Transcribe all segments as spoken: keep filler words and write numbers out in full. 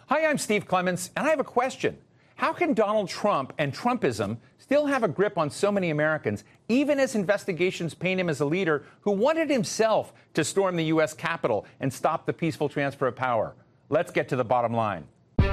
Hi, I'm Steve Clements, and I have a question. How can Donald Trump and Trumpism still have a grip on so many Americans, even as investigations paint him as a leader who wanted himself to storm the U S Capitol and stop the peaceful transfer of power? Let's get to the bottom line.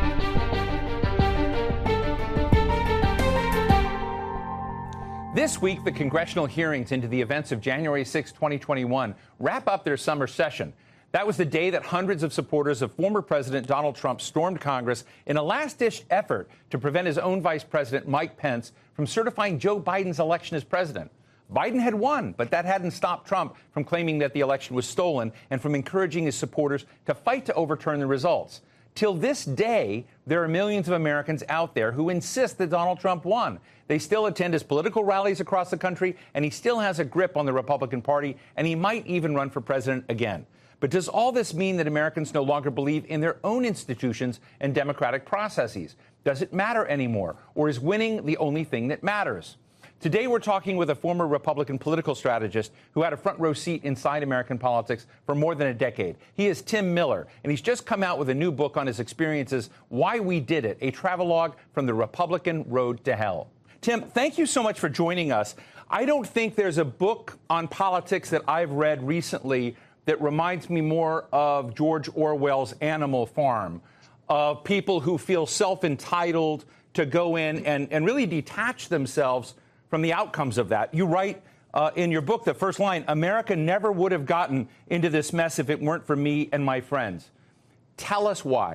This week, the congressional hearings into the events of January sixth, twenty twenty-one wrap up their summer session. That was the day that hundreds of supporters of former President Donald Trump stormed Congress in a last-ditch effort to prevent his own Vice President, Mike Pence, from certifying Joe Biden's election as president. Biden had won, but that hadn't stopped Trump from claiming that the election was stolen and from encouraging his supporters to fight to overturn the results. Till this day, there are millions of Americans out there who insist that Donald Trump won. They still attend his political rallies across the country, and he still has a grip on the Republican Party, and he might even run for president again. But does all this mean that Americans no longer believe in their own institutions and democratic processes? Does it matter anymore? Or is winning the only thing that matters? Today, we're talking with a former Republican political strategist who had a front row seat inside American politics for more than a decade. He is Tim Miller, and he's just come out with a new book on his experiences, Why We Did It, a travelogue from the Republican road to hell. Tim, thank you so much for joining us. I don't think there's a book on politics that I've read recently that reminds me more of George Orwell's Animal Farm, of people who feel self-entitled to go in and, and really detach themselves from the outcomes of that. You write uh, in your book, the first line, America never would have gotten into this mess if it weren't for me and my friends. Tell us why.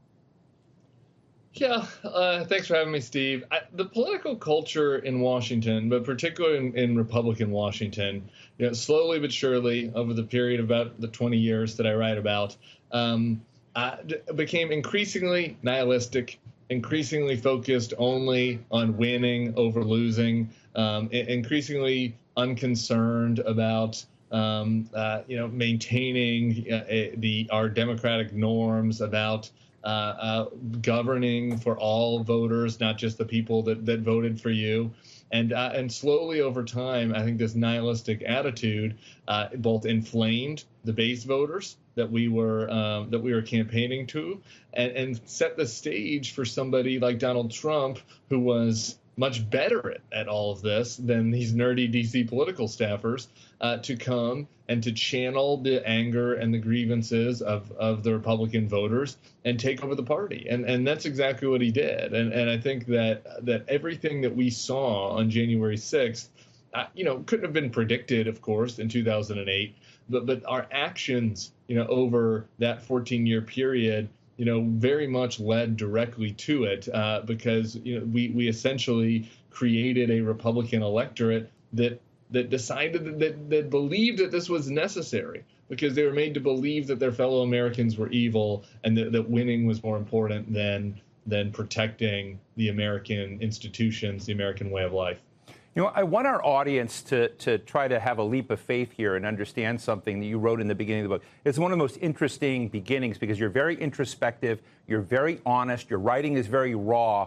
Yeah, uh, thanks for having me, Steve. I, the political culture in Washington, but particularly in, in Republican Washington, you know, slowly but surely over the period of about the twenty years that I write about, um, uh, became increasingly nihilistic, increasingly focused only on winning over losing, um, increasingly unconcerned about um, uh, you know maintaining uh, the our democratic norms, about Uh, uh, governing for all voters, not just the people that, that voted for you. And uh, and slowly over time, I think this nihilistic attitude uh, both inflamed the base voters that we were um, that we were campaigning to, and, and set the stage for somebody like Donald Trump, who was much better at, at all of this than these nerdy D C political staffers, uh, to come and to channel the anger and the grievances of, of the Republican voters and take over the party. And and that's exactly what he did. And and I think that that everything that we saw on January sixth, uh, you know, couldn't have been predicted, of course, in two thousand eight. But but our actions, you know, over that fourteen-year period, you know, very much led directly to it, uh, because, you know, we, we essentially created a Republican electorate that that decided that, that, that believed that this was necessary, because they were made to believe that their fellow Americans were evil and that, that winning was more important than than protecting the American institutions, the American way of life. You know, I want our audience to, to try to have a leap of faith here and understand something that you wrote in the beginning of the book. It's one of the most interesting beginnings because you're very introspective, you're very honest, your writing is very raw,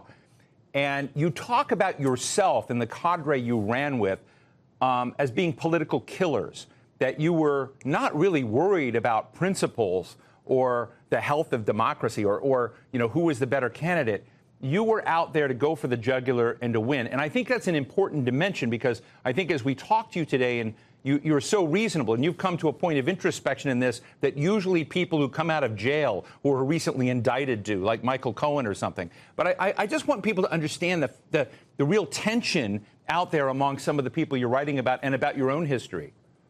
and you talk about yourself and the cadre you ran with um, as being political killers, that you were not really worried about principles or the health of democracy or, or you know, who was the better candidate. You were out there to go for the jugular and to win. And I think that's an important dimension because I think as we talk to you today, and you, you're so reasonable, and you've come to a point of introspection in this that usually people who come out of jail or were recently indicted do, like Michael Cohen or something. But I, I just want people to understand the, the, the real tension out there among some of the people you're writing about and about your own history.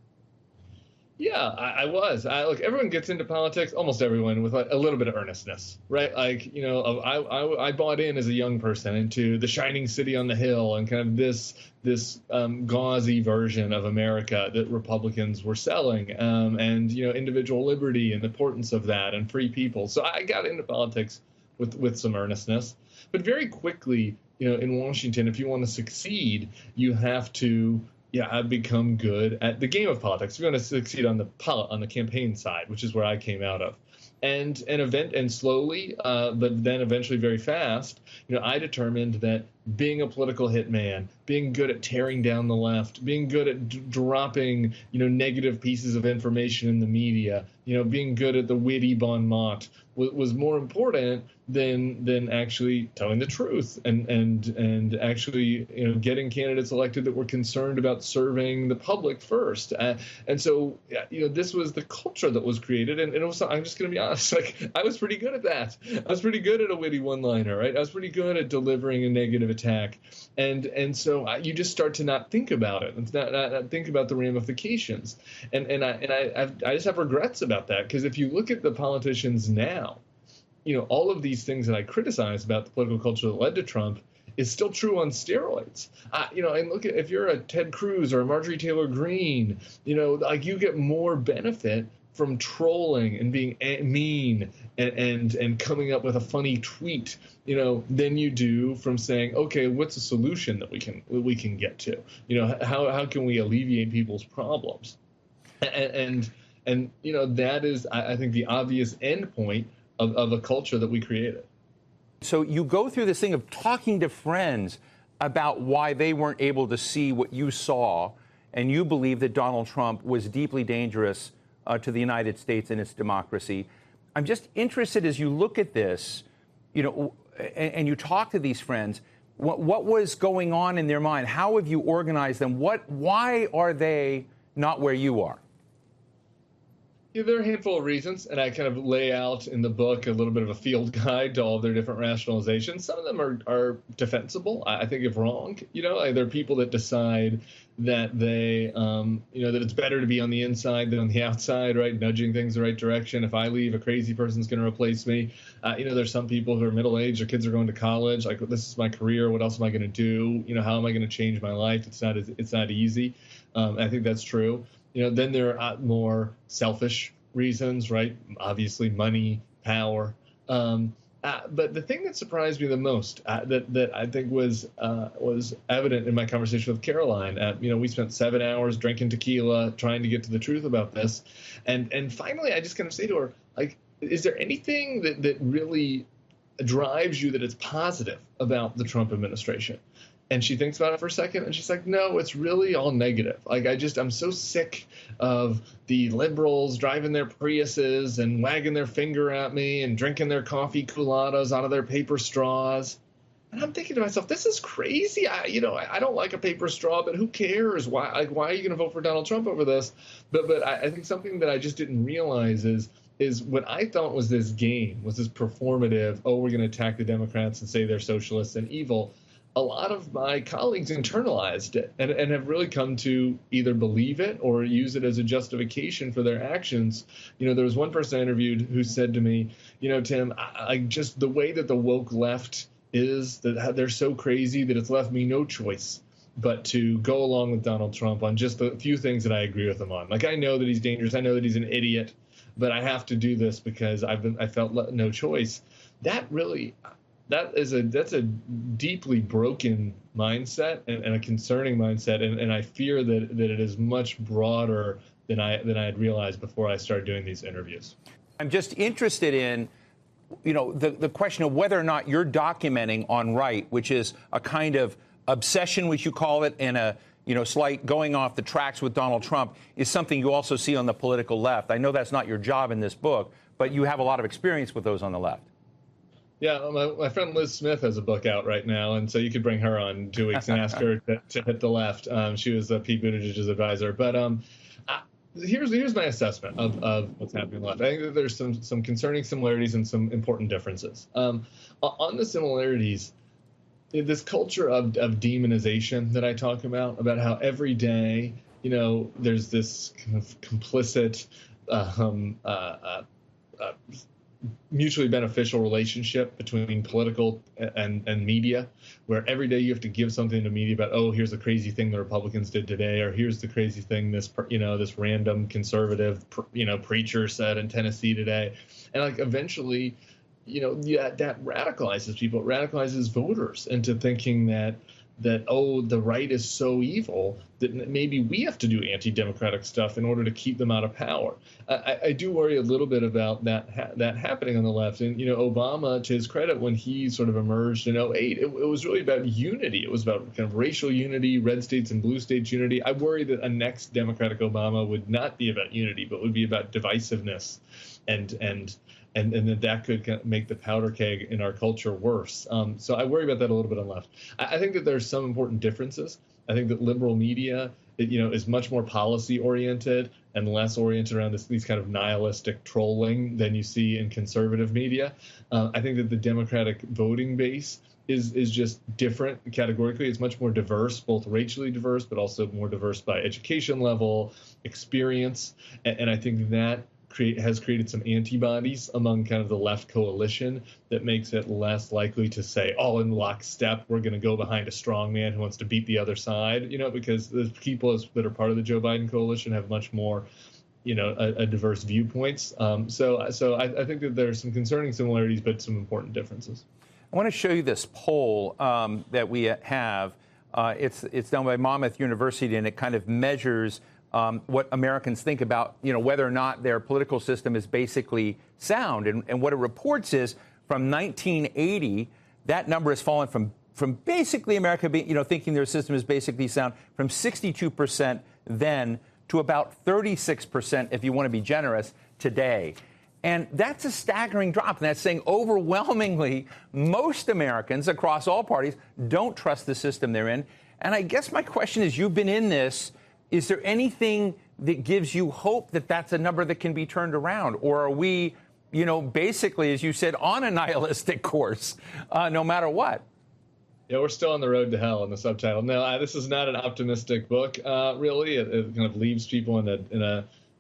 Yeah, I, I was. I, look, everyone gets into politics, almost everyone, with like a little bit of earnestness, right? Like, you know, I, I I bought in as a young person into the shining city on the hill and kind of this this um, gauzy version of America that Republicans were selling, um, and you know, individual liberty and the importance of that and free people. So I got into politics with with some earnestness, but very quickly, you know, in Washington, if you want to succeed, you have to. Yeah, I've become good at the game of politics. We're going to succeed on the pol- on the campaign side, which is where I came out of, and an event and slowly, uh, but then eventually very fast. You know, I determined that being a political hitman, being good at tearing down the left, being good at d- dropping, you know, negative pieces of information in the media, you know, being good at the witty bon mot was, was more important than than actually telling the truth and and and actually, you know, getting candidates elected that were concerned about serving the public first. Uh, and so, you know, this was the culture that was created. And, and it was, I'm just going to be honest, like I was pretty good at that. I was pretty good at a witty one-liner, right? I was pretty good at delivering a negative attack. And and so you just start to not think about it, and not, not, not think about the ramifications. And and I and I I've, I just have regrets about that, because if you look at the politicians now, you know, all of these things that I criticize about the political culture that led to Trump is still true on steroids. Uh, you know, and look at, if you're a Ted Cruz or a Marjorie Taylor Greene, you know, like you get more benefit from trolling and being mean and, and and coming up with a funny tweet, you know, than you do from saying, okay, what's a solution that we can we can get to? You know, how how can we alleviate people's problems? And and, and you know, that is, I, I think, the obvious end point of, of a culture that we created. So you go through this thing of talking to friends about why they weren't able to see what you saw, and you believe that Donald Trump was deeply dangerous Uh, to the United States and its democracy. I'm just interested, as you look at this, you know, and, and you talk to these friends, what, what was going on in their mind? How have you organized them? What, why are they not where you are? Yeah, there are a handful of reasons, and I kind of lay out in the book a little bit of a field guide to all of their different rationalizations. Some of them are, are defensible, I think, if wrong. You know, like, there are people that decide that they, um, you know, that it's better to be on the inside than on the outside, right? Nudging things the right direction. If I leave, a crazy person's going to replace me. Uh, you know, there's some people who are middle-aged, their kids are going to college. Like, this is my career. What else am I going to do? You know, how am I going to change my life? It's not, it's not easy. Um, I think that's true. You know, then there are more selfish reasons, right? Obviously, money, power. Um, uh, but the thing that surprised me the most, uh, that that I think was uh, was evident in my conversation with Caroline, uh, you know, we spent seven hours drinking tequila, trying to get to the truth about this, and and finally, I just kind of say to her, like, is there anything that that really drives you that it's positive about the Trump administration? And she thinks about it for a second, and she's like, no, it's really all negative. Like, I just, I'm so sick of the liberals driving their Priuses and wagging their finger at me and drinking their coffee culottes out of their paper straws. And I'm thinking to myself, this is crazy. I, you know, I, I don't like a paper straw, but who cares? Why, like, why are you going to vote for Donald Trump over this? But, but I, I think something that I just didn't realize is, is what I thought was this game, was this performative, oh, we're going to attack the Democrats and say they're socialists and evil. A lot of my colleagues internalized it and, and have really come to either believe it or use it as a justification for their actions. You know, there was one person I interviewed who said to me, you know, Tim, I, I just the way that the woke left is, that they're so crazy that it's left me no choice but to go along with Donald Trump on just the few things that I agree with him on. Like, I know that he's dangerous. I know that he's an idiot, but I have to do this because I've been, I felt no choice. That really... That is a that's a deeply broken mindset and, and a concerning mindset, and, and I fear that, that it is much broader than I than I had realized before I started doing these interviews. I'm just interested in, you know, the, the question of whether or not you're documenting on right, which is a kind of obsession, which you call it, and a, you know, slight going off the tracks with Donald Trump, is something you also see on the political left. I know that's not your job in this book, but you have a lot of experience with those on the left. Yeah, my, my friend Liz Smith has a book out right now, and so you could bring her on in two weeks and ask her to, to hit the left. Um, she was uh, Pete Buttigieg's advisor. But um, I, here's here's my assessment of, of what's happening left. I think that there's some some concerning similarities and some important differences. Um, on the similarities, this culture of, of demonization that I talk about, about how every day, you know, there's this kind of complicit uh, um, uh, uh, uh, mutually beneficial relationship between political and, and media, where every day you have to give something to media about, oh, here's the crazy thing the Republicans did today, or here's the crazy thing this, you know, this random conservative, you know, preacher said in Tennessee today. And like eventually, you know, yeah, that radicalizes people. It radicalizes voters into thinking that that, oh, the right is so evil that maybe we have to do anti-democratic stuff in order to keep them out of power. I, I do worry a little bit about that ha- that happening on the left. And, you know, Obama, to his credit, when he sort of emerged in oh eight, it, it was really about unity. It was about kind of racial unity, red states and blue states unity. I worry that a next Democratic Obama would not be about unity, but would be about divisiveness and and and, and that that could kind of make the powder keg in our culture worse. Um, so I worry about that a little bit on the left. I, I think that there's some important differences. I think that liberal media, it, you know, is much more policy oriented and less oriented around this, these kind of nihilistic trolling than you see in conservative media. Uh, I think that the Democratic voting base is is just different categorically. It's much more diverse, both racially diverse, but also more diverse by education level, experience, and, and I think that Create, has created some antibodies among kind of the left coalition that makes it less likely to say, all in lockstep, we're going to go behind a strong man who wants to beat the other side, you know, because the people that are part of the Joe Biden coalition have much more, you know, a, a diverse viewpoints. Um, so so I, I think that there's some concerning similarities, but some important differences. I want to show you this poll um, that we have. Uh, it's it's done by Monmouth University, and it kind of measures Um, what Americans think about, you know, whether or not their political system is basically sound. And, and what it reports is from nineteen eighty, that number has fallen from from basically America being, you know, thinking their system is basically sound, from sixty-two percent then to about thirty-six percent, if you want to be generous, today. And that's a staggering drop. And that's saying overwhelmingly most Americans across all parties don't trust the system they're in. And I guess my question is, you've been in this. Is there anything that gives you hope that that's a number that can be turned around? Or are we, you know, basically, as you said, on a nihilistic course, uh, no matter what? Yeah, we're still on the road to hell in the subtitle. No, I, this is not an optimistic book, uh, really. It, it kind of leaves people in a in a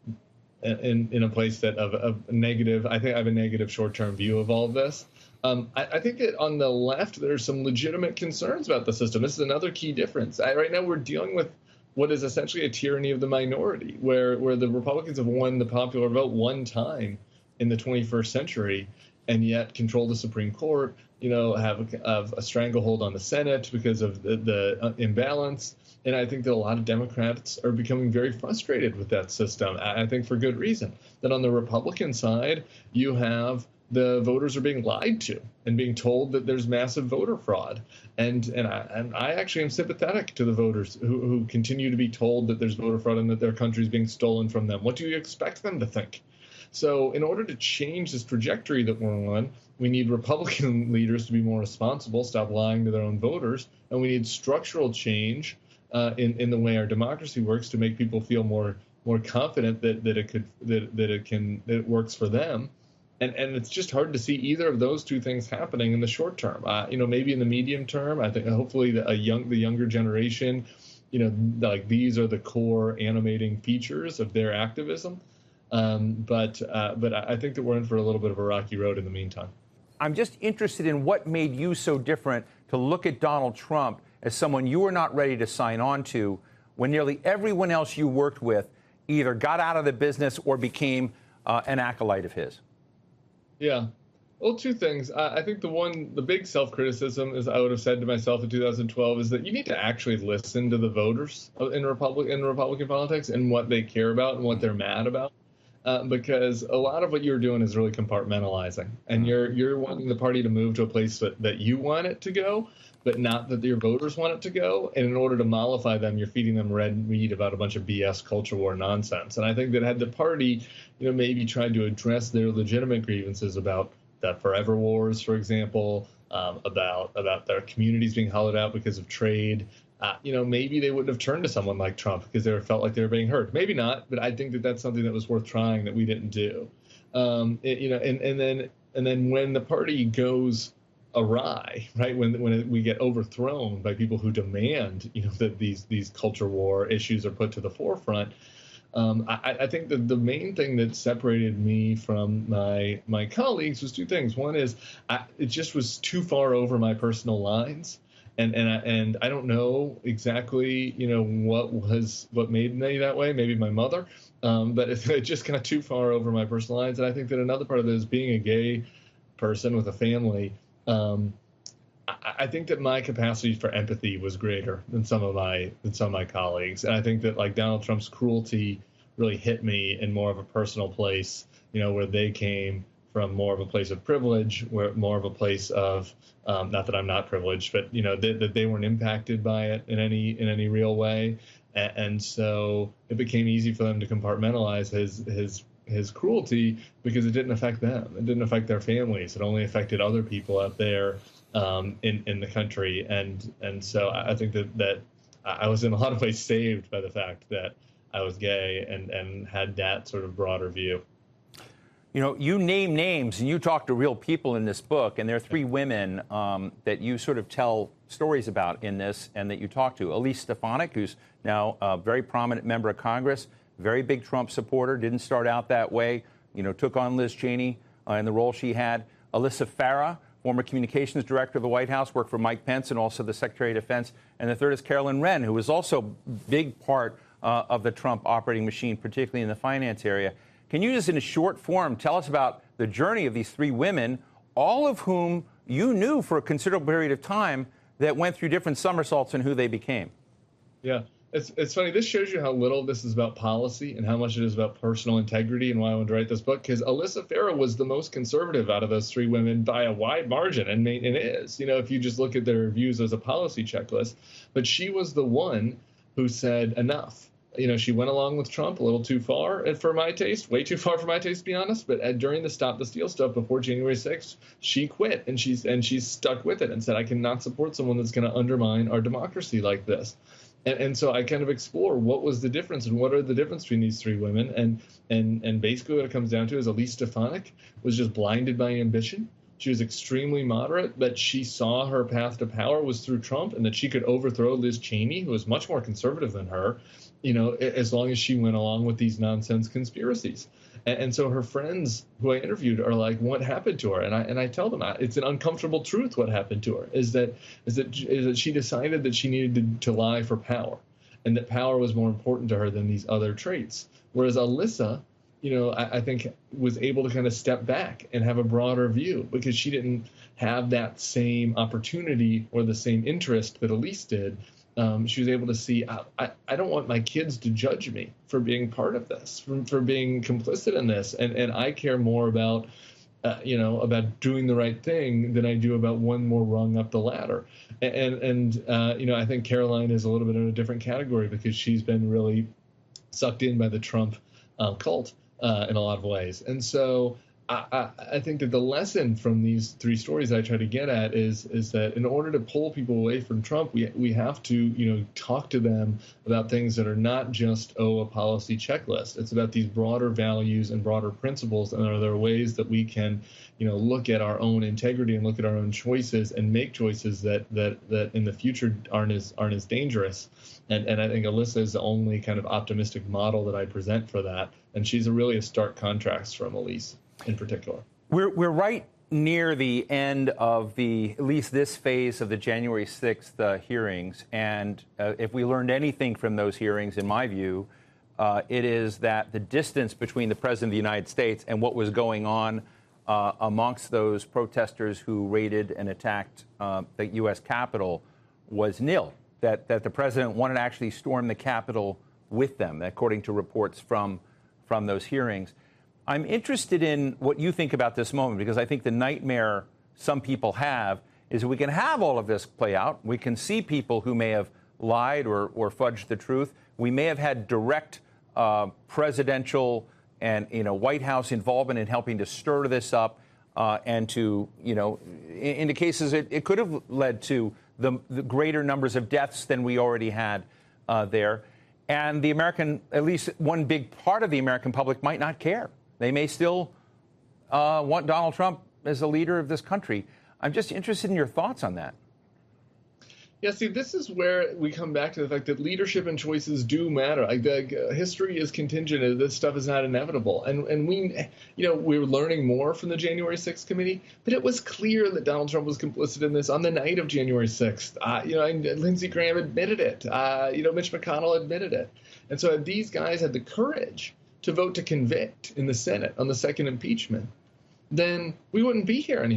in, in a place that of, of negative. I think I have a negative short-term view of all of this. Um, I, I think that on the left, there's some legitimate concerns about the system. This is another key difference. I, right now, we're dealing with what is essentially a tyranny of the minority, where where the Republicans have won the popular vote one time in the twenty-first century, and yet control the Supreme Court, you know, have a, have a stranglehold on the Senate because of the, the imbalance. And I think that a lot of Democrats are becoming very frustrated with that system, I think for good reason. That on the Republican side, you have the voters are being lied to and being told that there's massive voter fraud. And and I, and I actually am sympathetic to the voters who, who continue to be told that there's voter fraud and that their country is being stolen from them. What do you expect them to think? So in order to change this trajectory that we're on, we need Republican leaders to be more responsible, stop lying to their own voters, and we need structural change uh, in, in the way our democracy works to make people feel more more confident that, that it could that, that it can that it works for them. And and it's just hard to see either of those two things happening in the short term. Uh, you know, maybe in the medium term, I think hopefully the, a young the younger generation, you know, like these are the core animating features of their activism. Um, but uh, but I think that we're in for a little bit of a rocky road in the meantime. I'm just interested in what made you so different to look at Donald Trump as someone you were not ready to sign on to when nearly everyone else you worked with either got out of the business or became uh, an acolyte of his. Yeah. Well, two things. I think the one, the big self-criticism, as I would have said to myself in two thousand twelve, is that you need to actually listen to the voters in Republic in Republican politics and what they care about and what they're mad about, uh, because a lot of what you're doing is really compartmentalizing, and you're you're wanting the party to move to a place that, that you want it to go, but not that your voters want it to go. And in order to mollify them, you're feeding them red meat about a bunch of B S culture war nonsense. And I think that had the party, you know, maybe tried to address their legitimate grievances about that forever wars, for example, um, about about their communities being hollowed out because of trade, uh, you know, maybe they wouldn't have turned to someone like Trump because they felt like they were being heard. Maybe not, but I think that that's something that was worth trying that we didn't do. Um, it, you know, and, and then and then when the party goes awry, right, when when it, we get overthrown by people who demand, you know, that these these culture war issues are put to the forefront. Um, I, I think that the main thing that separated me from my my colleagues was two things. One is I, it just was too far over my personal lines, and and I, and I don't know exactly, you know, what was what made me that way. Maybe my mother, um, but it, it just kind of too far over my personal lines. And I think that another part of it is being a gay person with a family. Um, I, I think that my capacity for empathy was greater than some of my than some of my colleagues, and I think that like Donald Trump's cruelty really hit me in more of a personal place, you know, where they came from more of a place of privilege, where more of a place of um, not that I'm not privileged, but you know that, that they weren't impacted by it in any in any real way, and, and so it became easy for them to compartmentalize his his his cruelty because it didn't affect them, it didn't affect their families, it only affected other people out there um, in in the country, and and so I think that that I was in a lot of ways saved by the fact that I was gay and and had that sort of broader view. You know, you name names and you talk to real people in this book, and there are three women um, that you sort of tell stories about in this and that you talk to. Elise Stefanik, who's now a very prominent member of Congress, very big Trump supporter, didn't start out that way, you know, took on Liz Cheney uh, in the role she had. Alyssa Farah, former communications director of the White House, worked for Mike Pence and also the Secretary of Defense. And the third is Carolyn Wren, who was also a big part uh, of the Trump operating machine, particularly in the finance area. Can you just in a short form tell us about the journey of these three women, all of whom you knew for a considerable period of time, that went through different somersaults and who they became? Yeah, it's it's funny. This shows you how little this is about policy and how much it is about personal integrity and why I wanted to write this book, because Alyssa Farah was the most conservative out of those three women by a wide margin, and, and is, you know, if you just look at their reviews as a policy checklist. But she was the one who said enough. You know, she went along with Trump a little too far, and for my taste, way too far for my taste, to be honest. But at, during the Stop the Steal stuff before January sixth, she quit, and she's and she's stuck with it and said, I cannot support someone that's going to undermine our democracy like this. And, and so I kind of explore what was the difference and what are the difference between these three women. And and and basically what it comes down to is Elise Stefanik was just blinded by ambition. She was extremely moderate, but she saw her path to power was through Trump and that she could overthrow Liz Cheney, who was much more conservative than her, you know, as long as she went along with these nonsense conspiracies. And, and so her friends who I interviewed are like, what happened to her? And I and I tell them it's an uncomfortable truth. What happened to her is that is that is that she decided that she needed to, to lie for power, and that power was more important to her than these other traits. Whereas Alyssa, you know, I, I think was able to kind of step back and have a broader view because she didn't have that same opportunity or the same interest that Elise did. Um, she was able to see, I, I, I don't want my kids to judge me for being part of this, for, for being complicit in this. And, and I care more about, uh, you know, about doing the right thing than I do about one more rung up the ladder. And, and uh, you know, I think Caroline is a little bit in a different category because she's been really sucked in by the Trump uh, cult uh, in a lot of ways. And so I, I, I think that the lesson from these three stories I try to get at is is that in order to pull people away from Trump, we we have to, you know, talk to them about things that are not just, oh, a policy checklist. It's about these broader values and broader principles. And are there ways that we can, you know, look at our own integrity and look at our own choices and make choices that that that in the future aren't as aren't as dangerous. And and I think Alyssa is the only kind of optimistic model that I present for that. And she's a really a stark contrast from Elise in particular. We're, we're right near the end of the, at least this phase of the January sixth uh, hearings. And uh, if we learned anything from those hearings, in my view, uh, it is that the distance between the President of the United States and what was going on uh, amongst those protesters who raided and attacked uh, the U S Capitol was nil, that, that the President wanted to actually storm the Capitol with them, according to reports from, from those hearings. I'm interested in what you think about this moment, because I think the nightmare some people have is that we can have all of this play out. We can see people who may have lied or, or fudged the truth. We may have had direct uh, presidential and, you know, White House involvement in helping to stir this up uh, and to, you know, in, in the cases it, it could have led to the, the greater numbers of deaths than we already had uh, there. And the American, at least one big part of the American public might not care. They may still uh, want Donald Trump as the leader of this country. I'm just interested in your thoughts on that. Yeah, see, this is where we come back to the fact that leadership and choices do matter. Like, the, uh, history is contingent. This stuff is not inevitable. And and we, you know, we were learning more from the January sixth committee, but it was clear that Donald Trump was complicit in this on the night of January sixth. Uh, you know, and Lindsey Graham admitted it. Uh, you know, Mitch McConnell admitted it. And so these guys had the courage to vote to convict in the Senate on the second impeachment, then we wouldn't be here anymore.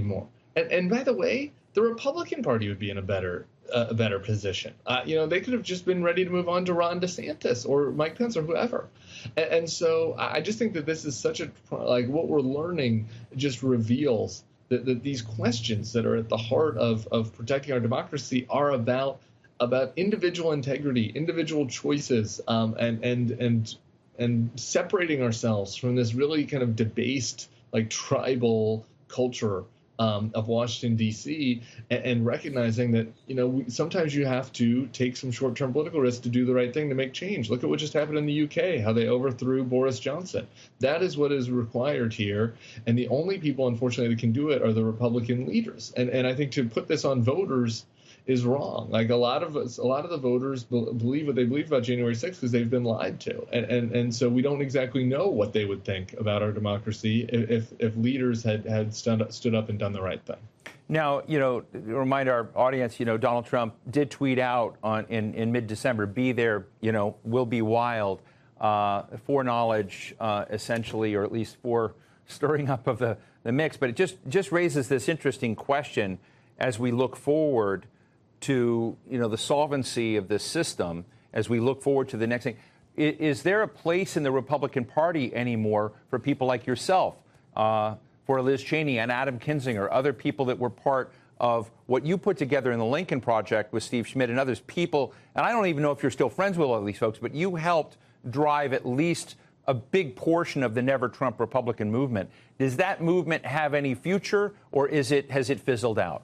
And, and by the way, the Republican Party would be in a better uh, a better position. Uh, you know, they could have just been ready to move on to Ron DeSantis or Mike Pence or whoever. And, and so I just think that this is such a, like, what we're learning just reveals that, that these questions that are at the heart of, of protecting our democracy are about about individual integrity, individual choices, um, and and and and separating ourselves from this really kind of debased, like, tribal culture Um, of Washington, D C, and, and recognizing that, you know, we, sometimes you have to take some short-term political risks to do the right thing to make change. Look at what just happened in the U K, how they overthrew Boris Johnson. That is what is required here. And the only people, unfortunately, that can do it are the Republican leaders. And, and I think to put this on voters is wrong. Like, a lot of us, a lot of the voters be- believe what they believe about January sixth because they've been lied to, and, and and so we don't exactly know what they would think about our democracy if if leaders had had stood up, stood up and done the right thing. Now, you know, remind our audience, you know, Donald Trump did tweet out on in, in mid-December, "Be there, you know, will be wild," uh, foreknowledge, uh, essentially, or at least for stirring up of the, the mix. But it just just raises this interesting question as we look forward to, you know, the solvency of this system, as we look forward to the next thing. Is, is there a place in the Republican Party anymore for people like yourself, uh, for Liz Cheney and Adam Kinzinger, other people that were part of what you put together in the Lincoln Project with Steve Schmidt and others, people, and I don't even know if you're still friends with all these folks, but you helped drive at least a big portion of the Never Trump Republican movement. Does that movement have any future, or is it has it fizzled out?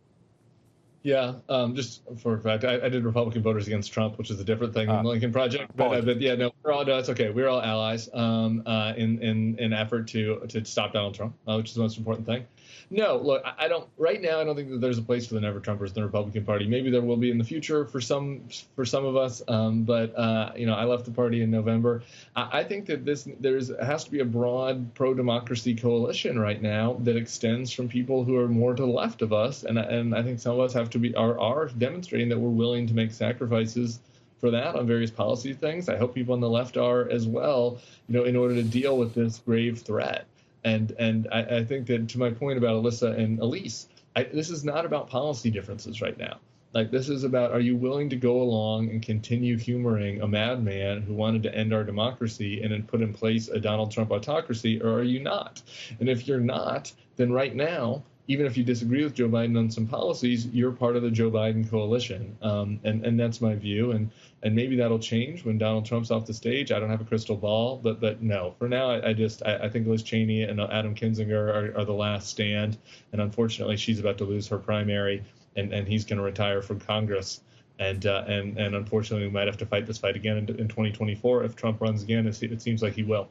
Yeah, um, just for a fact, I, I did Republican Voters Against Trump, which is a different thing uh, than the Lincoln Project. But, uh, but yeah, no, we're all no, it's okay. We're all allies um, uh, in in in effort to to stop Donald Trump, uh, which is the most important thing. No, look, I, I don't. Right now, I don't think that there's a place for the Never Trumpers in the Republican Party. Maybe there will be in the future for some for some of us. Um, but uh, you know, I left the party in November. I, I think that this there's has to be a broad pro-democracy coalition right now that extends from people who are more to the left of us, and and I think some of us have to be are are demonstrating that we're willing to make sacrifices for that on various policy things. I hope people on the left are as well, you know, in order to deal with this grave threat. And and I, I think that, to my point about Alyssa and Elise, I, this is not about policy differences right now. Like, this is about, are you willing to go along and continue humoring a madman who wanted to end our democracy and then put in place a Donald Trump autocracy, or are you not? And if you're not, then right now, even if you disagree with Joe Biden on some policies, you're part of the Joe Biden coalition. Um, and, and that's my view. And and maybe that'll change when Donald Trump's off the stage. I don't have a crystal ball, but but no, for now, I, I just I, I think Liz Cheney and Adam Kinzinger are, are the last stand. And unfortunately, she's about to lose her primary, and, and he's going to retire from Congress. And uh, and and unfortunately, we might have to fight this fight again in, in twenty twenty-four if Trump runs again. It seems like he will.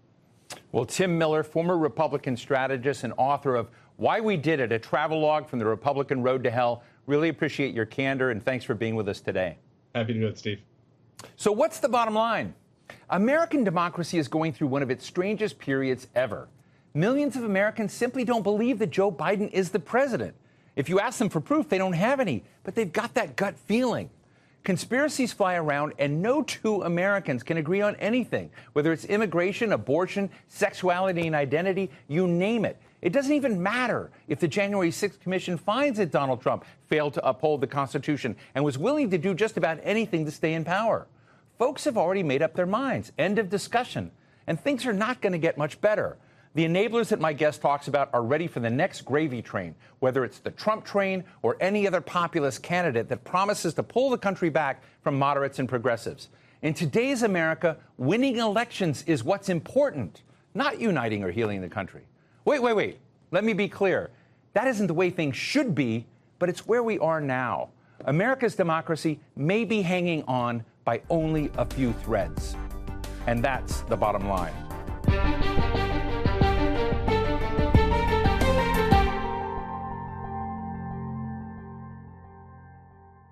Well, Tim Miller, former Republican strategist and author of Why We Did It, a travelogue from the Republican road to hell. Really appreciate your candor, and thanks for being with us today. Happy to do it, Steve. So what's the bottom line? American democracy is going through one of its strangest periods ever. Millions of Americans simply don't believe that Joe Biden is the president. If you ask them for proof, they don't have any, but they've got that gut feeling. Conspiracies fly around, and no two Americans can agree on anything, whether it's immigration, abortion, sexuality and identity, you name it. It doesn't even matter if the January sixth Commission finds that Donald Trump failed to uphold the Constitution and was willing to do just about anything to stay in power. Folks have already made up their minds. End of discussion. And things are not going to get much better. The enablers that my guest talks about are ready for the next gravy train, whether it's the Trump train or any other populist candidate that promises to pull the country back from moderates and progressives. In today's America, winning elections is what's important, not uniting or healing the country. Wait, wait, wait. Let me be clear. That isn't the way things should be, but it's where we are now. America's democracy may be hanging on by only a few threads. And that's the bottom line.